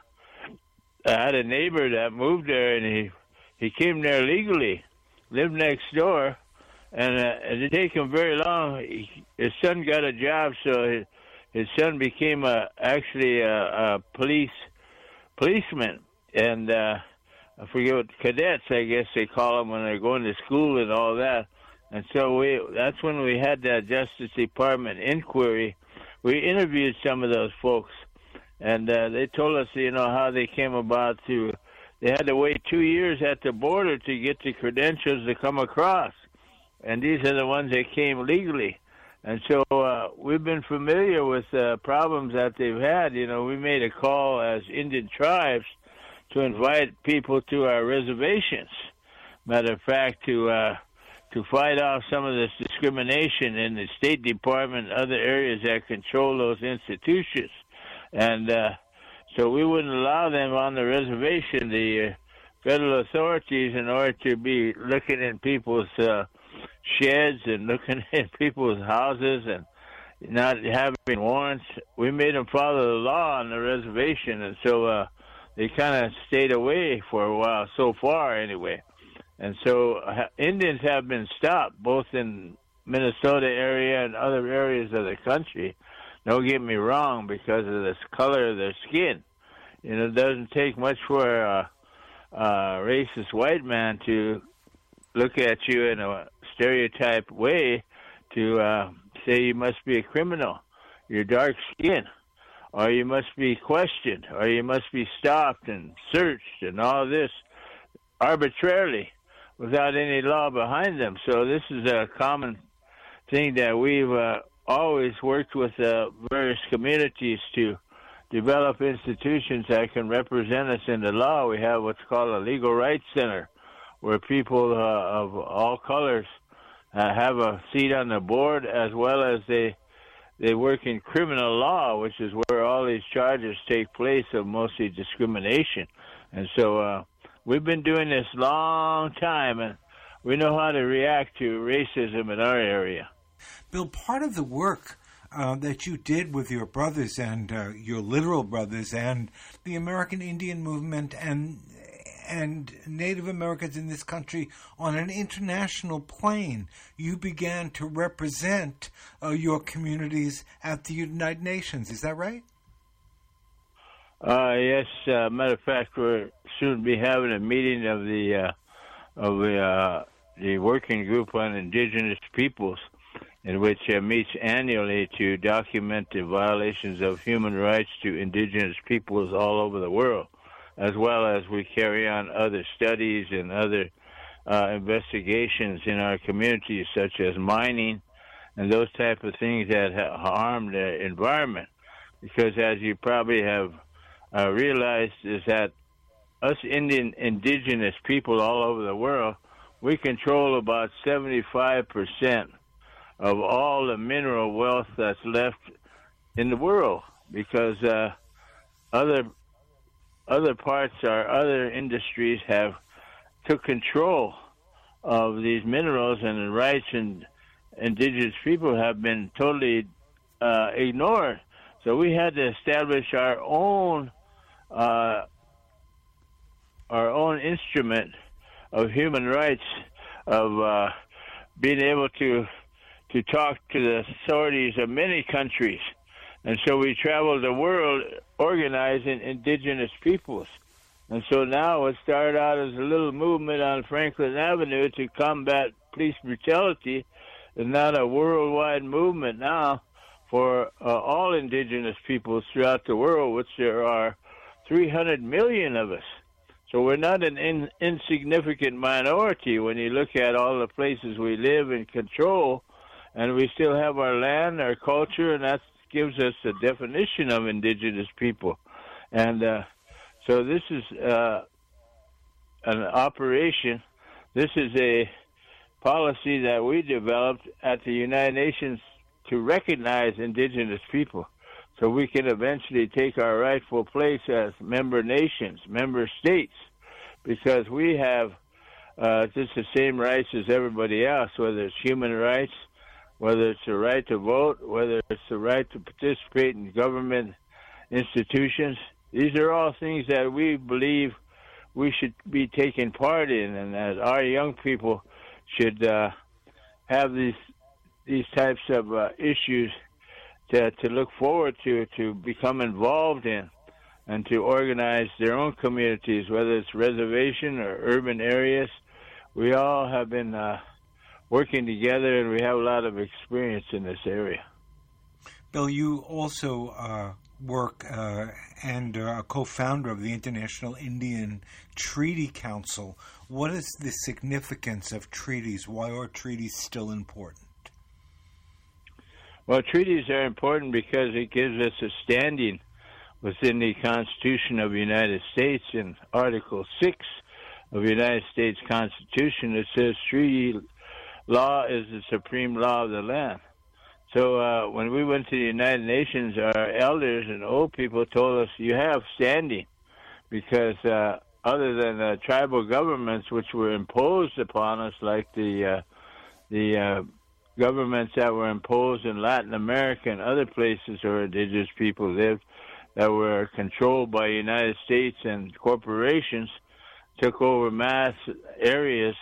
Speaker 5: uh, I had a neighbor that moved there, and he, he came there legally, lived next door, and uh, it didn't take him very long. He, his son got a job, so his, his son became a, actually a, a police policeman, and uh, I forget what, cadets, I guess they call them when they're going to school and all that. And so we that's when we had that Justice Department inquiry. We interviewed some of those folks, and uh, they told us, you know, how they came about to, they had to wait two years at the border to get the credentials to come across. And these are the ones that came legally. And so uh, we've been familiar with uh, problems that they've had. You know, we made a call as Indian tribes to invite people to our reservations. Matter of fact, to uh, to fight off some of this discrimination in the State Department and other areas that control those institutions. And uh, so we wouldn't allow them on the reservation, the uh, federal authorities, in order to be looking in people's uh, sheds and looking in people's houses and not having warrants. We made them follow the law on the reservation, and so uh, they kind of stayed away for a while, so far anyway. And so uh, Indians have been stopped, both in Minnesota area and other areas of the country. Don't get me wrong, because of the color of their skin. You know, it doesn't take much for a, a racist white man to look at you in a stereotyped way to uh, say you must be a criminal, you're dark skin, or you must be questioned, or you must be stopped and searched and all this arbitrarily without any law behind them. So this is a common thing that we've uh, always worked with uh, various communities to develop institutions that can represent us in the law. We have what's called a legal rights center, where people uh, of all colors uh, have a seat on the board, as well as they they work in criminal law, which is where all these charges take place of mostly discrimination. And so uh, we've been doing this long time, and we know how to react to racism in our area.
Speaker 4: Bill, part of the work uh, that you did with your brothers and uh, your literal brothers and the American Indian movement and and Native Americans in this country on an international plane, you began to represent uh, your communities at the United Nations. Is that right?
Speaker 5: Uh, yes. Uh, matter of fact, we'll soon be having a meeting of the uh, of the uh, the working group on indigenous peoples, in which uh, meets annually to document the violations of human rights to indigenous peoples all over the world, as well as we carry on other studies and other uh, investigations in our communities, such as mining and those type of things that ha- harm the environment. Because as you probably have uh, realized, is that us Indian indigenous people all over the world, we control about seventy-five percent of all the mineral wealth that's left in the world, because uh, other other parts or other industries have took control of these minerals, and the rights and indigenous people have been totally uh, ignored. So we had to establish our own uh, our own instrument of human rights, of uh, being able to to talk to the authorities of many countries. And so we traveled the world organizing indigenous peoples. And so now it started out as a little movement on Franklin Avenue to combat police brutality, and now a worldwide movement now for uh, all indigenous peoples throughout the world, which there are three hundred million of us. So we're not an in, insignificant minority when you look at all the places we live and control, and we still have our land, our culture, and that gives us a definition of indigenous people. And uh, so this is uh, an operation. This is a policy that we developed at the United Nations to recognize indigenous people, so we can eventually take our rightful place as member nations, member states, because we have uh, just the same rights as everybody else, whether it's human rights, whether it's the right to vote, whether it's the right to participate in government institutions. These are all things that we believe we should be taking part in, and that our young people should uh, have these these types of uh, issues to, to look forward to, to become involved in, and to organize their own communities, whether it's reservation or urban areas. We all have been uh, working together, and we have a lot of experience in this area.
Speaker 4: Bill, you also uh, work uh, and are a co-founder of the International Indian Treaty Council. What is the significance of treaties? Why are treaties still important?
Speaker 5: Well, treaties are important because it gives us a standing within the Constitution of the United States. In Article six of the United States Constitution, it says treaty law is the supreme law of the land. So uh, when we went to the United Nations, our elders and old people told us, you have standing, because uh, other than uh, tribal governments which were imposed upon us, like the uh, the uh, governments that were imposed in Latin America and other places where indigenous people lived, that were controlled by the United States and corporations, took over mass areas.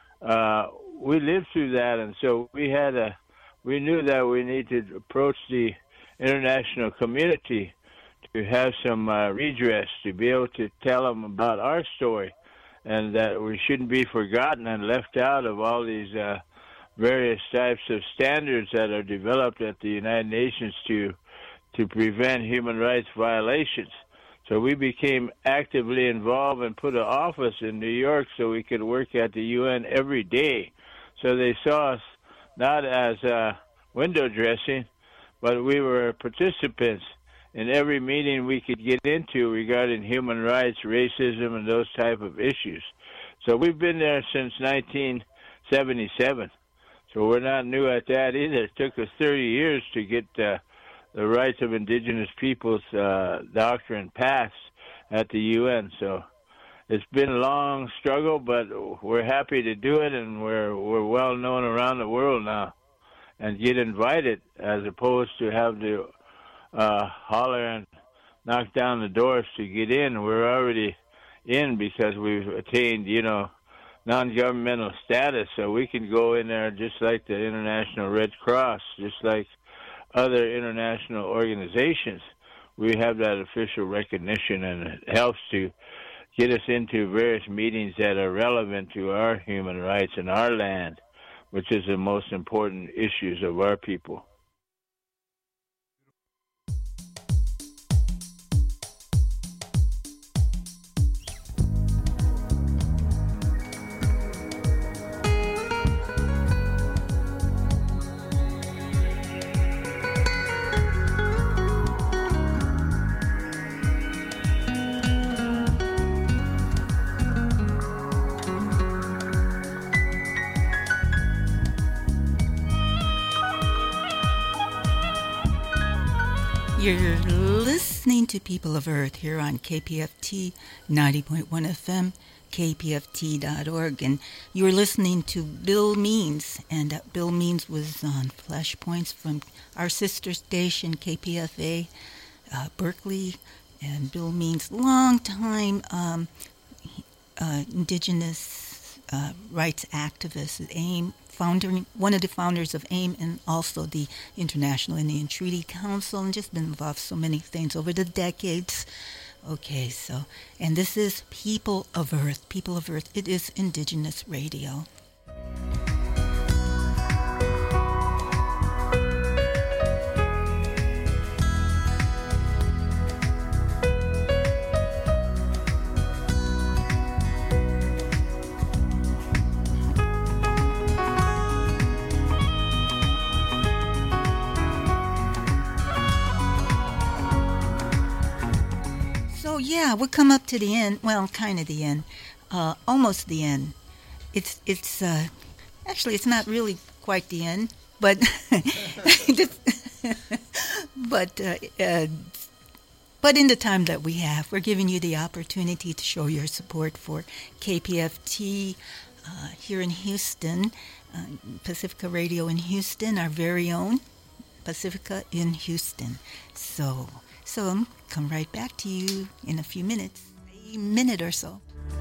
Speaker 5: Uh, we lived through that, and so we had a, we knew that we needed to approach the international community to have some uh, redress, to be able to tell them about our story, and that we shouldn't be forgotten and left out of all these uh, various types of standards that are developed at the United Nations to to prevent human rights violations. So we became actively involved and put an office in New York so we could work at the U N every day. So they saw us not as uh, window dressing, but we were participants in every meeting we could get into regarding human rights, racism, and those type of issues. So we've been there since nineteen seventy-seven. So we're not new at that either. It took us thirty years to get uh, the rights of indigenous peoples uh, doctrine passed at the U N. So it's been a long struggle, but we're happy to do it, and we're we're well known around the world now, and get invited as opposed to have to uh, holler and knock down the doors to get in. We're already in because we've attained, you know, non-governmental status, so we can go in there just like the International Red Cross, just like other international organizations. We have that official recognition, and it helps to get us into various meetings that are relevant to our human rights and our land, which is the most important issues of our people.
Speaker 3: You're listening to People of Earth here on K P F T ninety point one F M, K P F T dot org, and you're listening to Bill Means, and uh, Bill Means was on Flashpoints from our sister station, K P F A, uh, Berkeley, and Bill Means, long-time um, uh, indigenous uh, rights activist at AIM, founder, one of the founders of AIM, and also the International Indian Treaty Council, and just been involved so many things over the decades. Okay, so, and this is People of Earth. People of Earth, it is Indigenous Radio. So yeah, we'll come up to the end. Well, kind of the end, uh, almost the end. It's it's uh, actually it's not really quite the end, but but uh, uh, but in the time that we have, we're giving you the opportunity to show your support for K P F T uh, here in Houston, uh, Pacifica Radio in Houston, our very own Pacifica in Houston. So. So I'll come right back to you in a few minutes, a minute or so.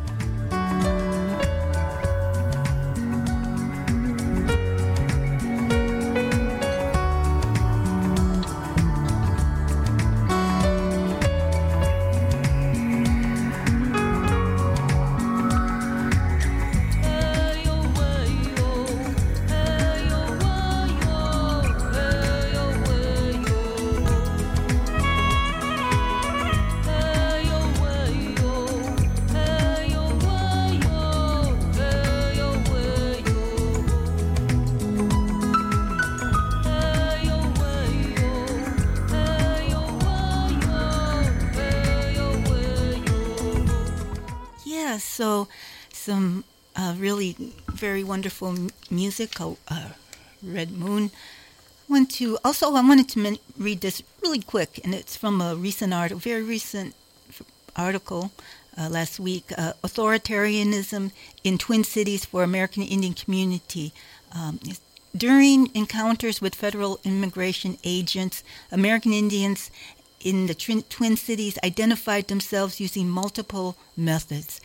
Speaker 3: So some uh, really very wonderful m- music, uh, Red Moon. I want to, also I wanted to min- read this really quick, and it's from a recent article, very recent f- article uh, last week, uh, Authoritarianism in Twin Cities for American Indian Community. Um, during encounters with federal immigration agents, American Indians in the twin, twin cities identified themselves using multiple methods.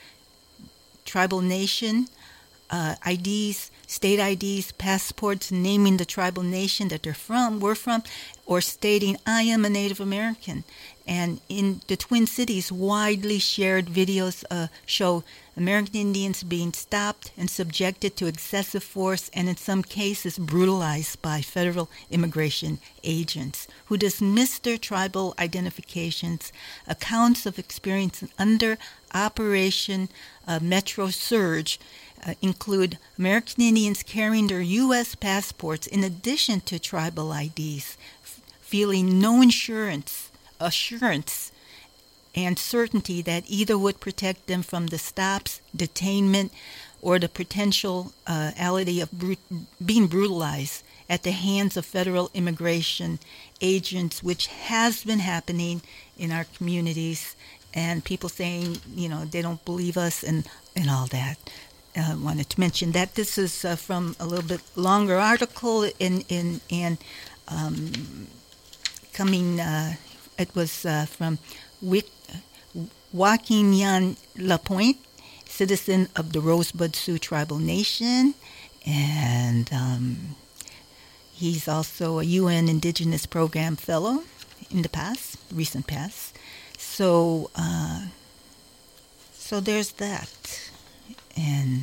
Speaker 3: Tribal nation, uh, I Ds, state I Ds, passports naming the tribal nation that they're from, we're from, or stating, I am a Native American. And in the Twin Cities, widely shared videos uh, show American Indians being stopped and subjected to excessive force and in some cases brutalized by federal immigration agents who dismiss their tribal identifications. Accounts of experience under Operation uh, Metro Surge uh, include American Indians carrying their U S passports in addition to tribal I Ds, f- feeling no insurance, assurance, and certainty that either would protect them from the stops, detainment, or the potentiality of brut- being brutalized at the hands of federal immigration agents, which has been happening in our communities, and people saying, you know, they don't believe us and, and all that. I uh, wanted to mention that this is uh, from a little bit longer article in, in, in um, coming, uh, it was uh, from Wick, Joaquin Yan Lapointe, citizen of the Rosebud Sioux Tribal Nation, and um, he's also a U N Indigenous Program Fellow in the past, recent past. So, uh, so there's that, and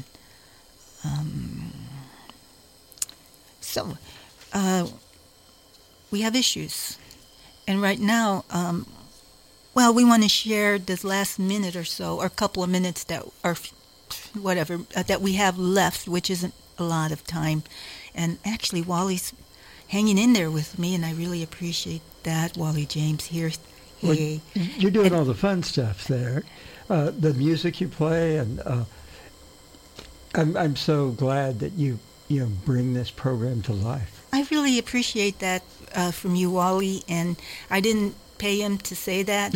Speaker 3: um, so uh, we have issues, and right now, um, well, we want to share this last minute or so, or a couple of minutes that are, whatever, uh, that we have left, which isn't a lot of time, and actually, Wally's hanging in there with me, and I really appreciate that. Wally James here. Hey.
Speaker 7: Well, you're doing and, all the fun stuff there, uh, the music you play, and uh, I'm I'm so glad that you you know bring this program to life.
Speaker 3: I really appreciate that uh, from you, Wally, and I didn't pay him to say that.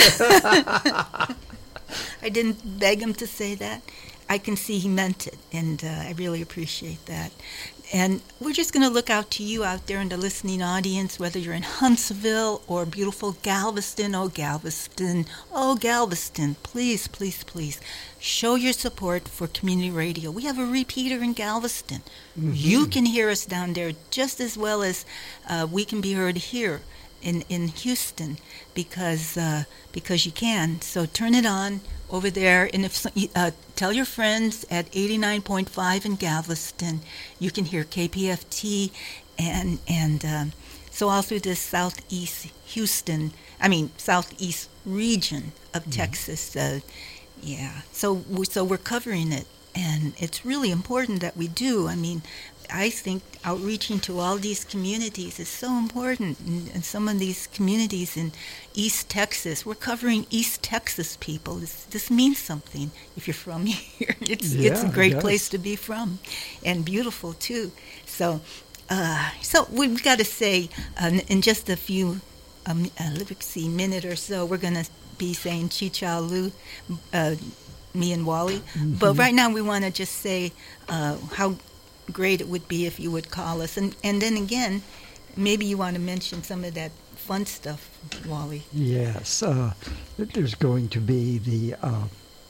Speaker 3: I didn't beg him to say that. I can see he meant it, and uh, I really appreciate that. And we're just going to look out to you out there in the listening audience, whether you're in Huntsville or beautiful Galveston. Oh, Galveston. Oh, Galveston. Please, please, please show your support for community radio. We have a repeater in Galveston. Mm-hmm. You can hear us down there just as well as uh, we can be heard here in, in Houston because uh, because you can. So turn it on over there, and if uh, tell your friends at eighty-nine point five in Galveston, you can hear K P F T, and and um, so all through this southeast Houston, I mean southeast region of mm-hmm. Texas. Uh, yeah, so we, so we're covering it, and it's really important that we do. I mean, I think outreaching to all these communities is so important. And, and some of these communities in East Texas, we're covering East Texas people. This, this means something if you're from here. It's
Speaker 7: yeah,
Speaker 3: it's a great
Speaker 7: it
Speaker 3: place to be from, and beautiful too. So, uh, so we've got to say uh, in just a few, um, uh, let's see, minute or so, we're going to be saying Chicha Lu. Uh, me and Wally. Mm-hmm. But right now we want to just say uh, how great it would be if you would call us. And and then again, maybe you want to mention some of that fun stuff, Wally.
Speaker 7: Yes. Uh, there's going to be the, uh,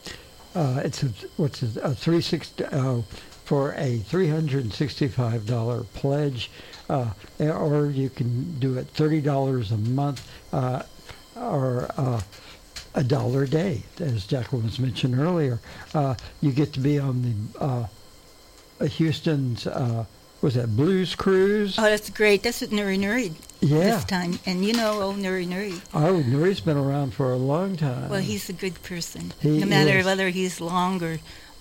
Speaker 7: uh, it's a, what's it, a three sixty, uh, for a three hundred sixty-five dollars pledge, uh, or you can do it thirty dollars a month, uh, or uh, a dollar a day, as Jacqueline was mentioned earlier. Uh, you get to be on the uh, Houston's, uh, was that Blues Cruise?
Speaker 3: Oh, that's great. That's with Nuri Nuri
Speaker 7: yeah.
Speaker 3: this time. And you know, oh, Nuri Nuri.
Speaker 7: Oh, Nuri's been around for a long time.
Speaker 3: Well, he's a good person.
Speaker 7: He
Speaker 3: no matter
Speaker 7: is.
Speaker 3: whether he's long or,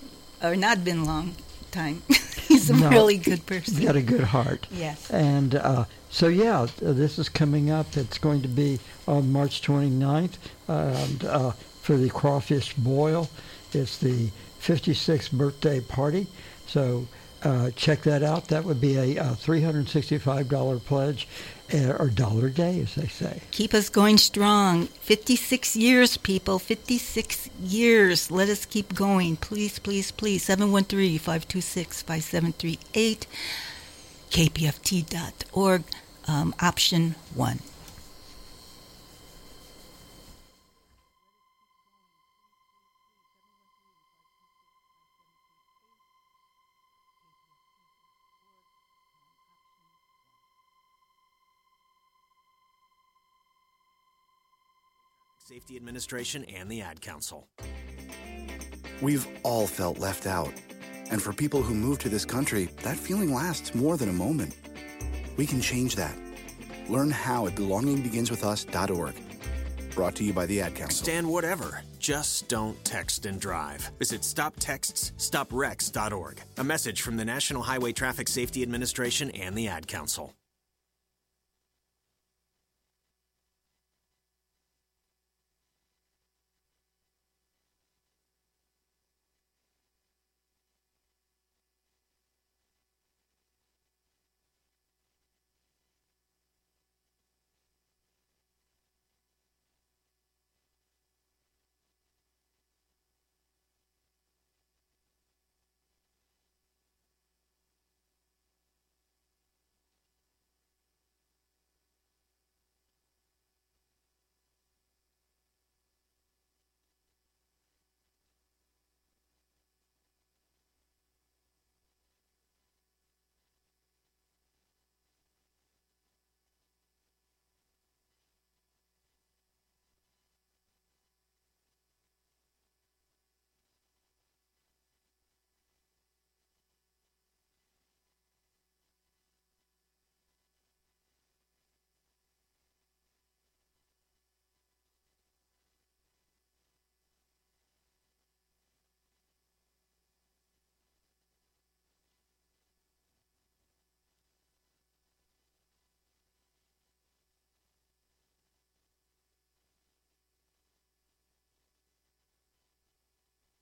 Speaker 3: or not been long time. He's a
Speaker 7: no,
Speaker 3: really good person.
Speaker 7: He's got a good heart.
Speaker 3: Yes.
Speaker 7: And uh, so, yeah, uh, this is coming up. It's going to be on March twenty-ninth and, uh, for the Crawfish Boil. It's the fifty-sixth birthday party. So uh, check that out. That would be a, a three hundred sixty-five dollars pledge, uh, or dollar a day, as they say.
Speaker 3: Keep us going strong. fifty-six years, people. fifty-six years. Let us keep going. Please, please, please. seven one three, five two six, five seven three eight. K P F T dot org. Um, option one.
Speaker 8: Safety Administration and the Ad Council.
Speaker 9: We've all felt left out. And for people who move to this country, that feeling lasts more than a moment. We can change that. Learn how at belonging begins with us dot org. Brought to you by the Ad Council.
Speaker 8: Stand whatever. Just don't text and drive. Visit stop texts stop wrecks dot org. A message from the National Highway Traffic Safety Administration and the Ad Council.